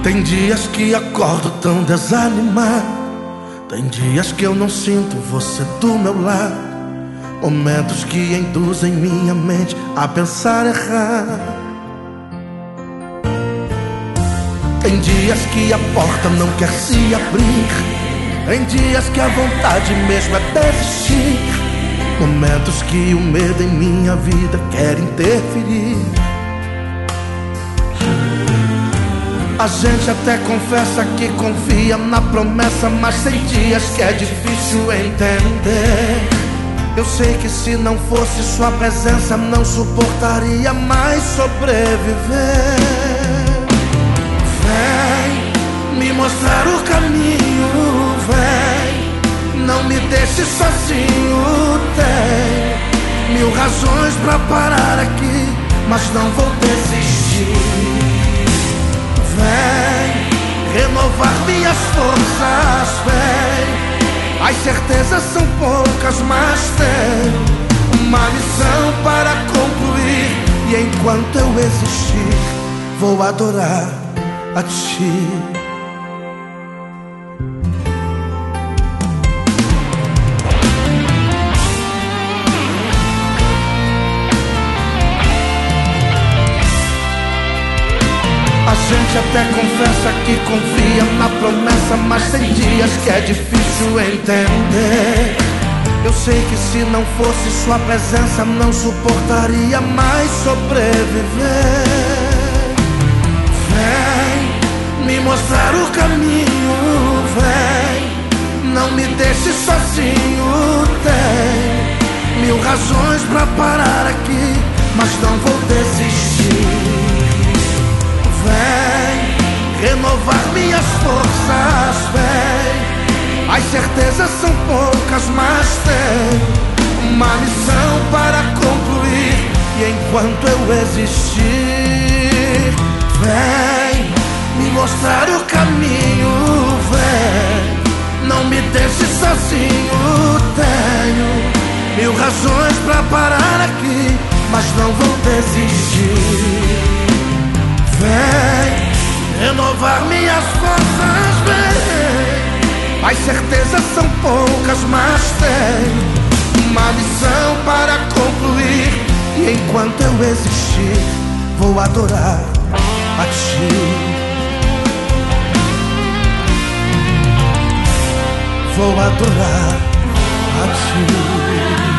Tem dias que acordo tão desanimado, tem dias que eu não sinto você do meu lado, momentos que induzem minha mente a pensar errado. Tem dias que a porta não quer se abrir, tem dias que a vontade mesmo é desistir, momentos que o medo em minha vida quer interferir. A gente até confessa que confia na promessa, mas tem dias que é difícil entender. Eu sei que se não fosse sua presença não suportaria mais sobreviver. Vem me mostrar o caminho, vem, não me deixe sozinho. Tem 1000 razões pra parar aqui, mas não vou desistir. Vem renovar minhas forças, vem. As certezas são poucas, mas tem uma missão para concluir. E enquanto eu existir, vou adorar a Ti. A gente até confessa que confia na promessa, mas tem dias que é difícil entender. Eu sei que se não fosse sua presença não suportaria mais sobreviver. Vem me mostrar o caminho, vem, não me deixe sozinho. Tem 1000 razões pra parar aqui, mas não vou desistir. Vem renovar minhas forças, vem. As certezas são poucas, mas tem uma missão para concluir. E enquanto eu existir, vem me mostrar o caminho, vem, não me deixe sozinho. Tenho 1000 razões pra parar aqui, mas não vou desistir. Vem renovar minhas forças, vem. As certezas são poucas, mas tem uma missão para concluir. E enquanto eu existir, vou adorar a Ti. Vou adorar a Ti.